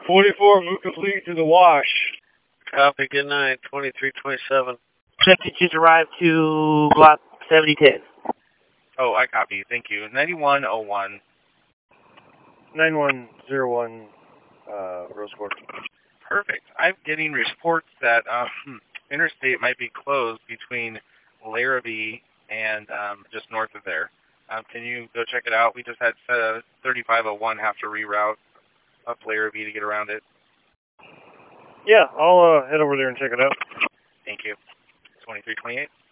44, move complete to the wash. Copy, good night, 2327. 72's arrived to block 7010. Oh, I copy. Thank you. 9101. 9101, Rose Quarter. Perfect. I'm getting reports that interstate might be closed between Larrabee and just north of there. Can you go check it out? We just had 3501 have to reroute up Larrabee to get around it. Yeah, I'll head over there and check it out. Thank you. 2328.